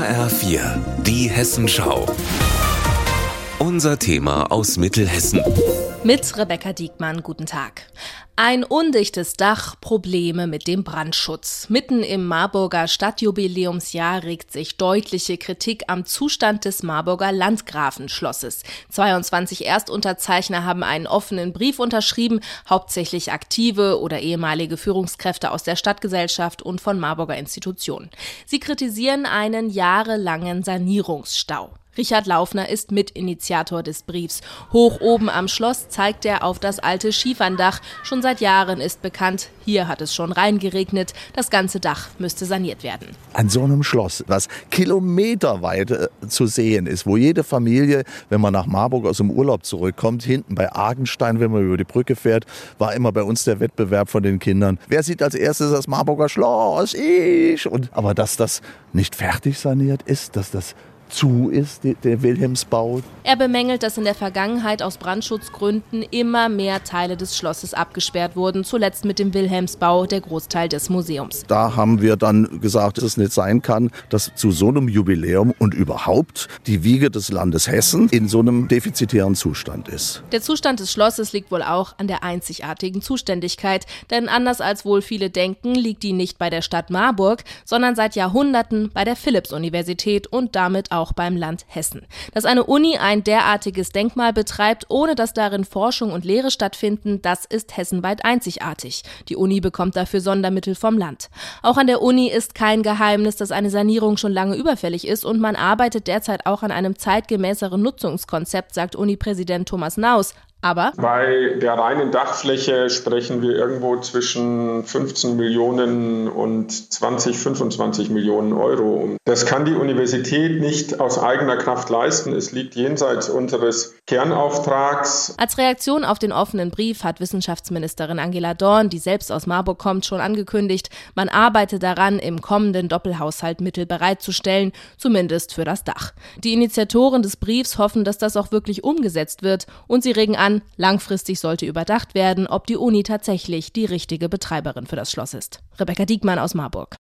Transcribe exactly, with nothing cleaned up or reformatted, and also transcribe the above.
H R vier, die Hessenschau. Unser Thema aus Mittelhessen. Mit Rebecca Diekmann, guten Tag. Ein undichtes Dach, Probleme mit dem Brandschutz. Mitten im Marburger Stadtjubiläumsjahr regt sich deutliche Kritik am Zustand des Marburger Landgrafenschlosses. zweiundzwanzig Erstunterzeichner haben einen offenen Brief unterschrieben, hauptsächlich aktive oder ehemalige Führungskräfte aus der Stadtgesellschaft und von Marburger Institutionen. Sie kritisieren einen jahrelangen Sanierungsstau. Richard Laufner ist Mitinitiator des Briefs. Hoch oben am Schloss zeigt er auf das alte Schieferndach. Schon seit Jahren ist bekannt, hier hat es schon reingeregnet. Das ganze Dach müsste saniert werden. An so einem Schloss, was kilometerweit äh, zu sehen ist, wo jede Familie, wenn man nach Marburg aus dem Urlaub zurückkommt, hinten bei Argenstein, wenn man über die Brücke fährt, war immer bei uns der Wettbewerb von den Kindern. Wer sieht als erstes das Marburger Schloss? Ich! Und, aber dass das nicht fertig saniert ist, dass das zu ist, der Wilhelmsbau. Er bemängelt, dass in der Vergangenheit aus Brandschutzgründen immer mehr Teile des Schlosses abgesperrt wurden, zuletzt mit dem Wilhelmsbau, der Großteil des Museums. Da haben wir dann gesagt, dass es nicht sein kann, dass zu so einem Jubiläum und überhaupt die Wiege des Landes Hessen in so einem defizitären Zustand ist. Der Zustand des Schlosses liegt wohl auch an der einzigartigen Zuständigkeit, denn anders als wohl viele denken, liegt die nicht bei der Stadt Marburg, sondern seit Jahrhunderten bei der Philipps-Universität und damit auch beim Land Hessen. Dass eine Uni ein derartiges Denkmal betreibt, ohne dass darin Forschung und Lehre stattfinden, das ist hessenweit einzigartig. Die Uni bekommt dafür Sondermittel vom Land. Auch an der Uni ist kein Geheimnis, dass eine Sanierung schon lange überfällig ist und man arbeitet derzeit auch an einem zeitgemäßeren Nutzungskonzept, sagt Uni-Präsident Thomas Naus. Aber bei der reinen Dachfläche sprechen wir irgendwo zwischen fünfzehn Millionen und zwanzig, fünfundzwanzig Millionen Euro. Das kann die Universität nicht aus eigener Kraft leisten. Es liegt jenseits unseres Kernauftrags. Als Reaktion auf den offenen Brief hat Wissenschaftsministerin Angela Dorn, die selbst aus Marburg kommt, schon angekündigt, man arbeite daran, im kommenden Doppelhaushalt Mittel bereitzustellen, zumindest für das Dach. Die Initiatoren des Briefs hoffen, dass das auch wirklich umgesetzt wird und sie regen an, langfristig sollte überdacht werden, ob die Uni tatsächlich die richtige Betreiberin für das Schloss ist. Rebecca Diekmann aus Marburg.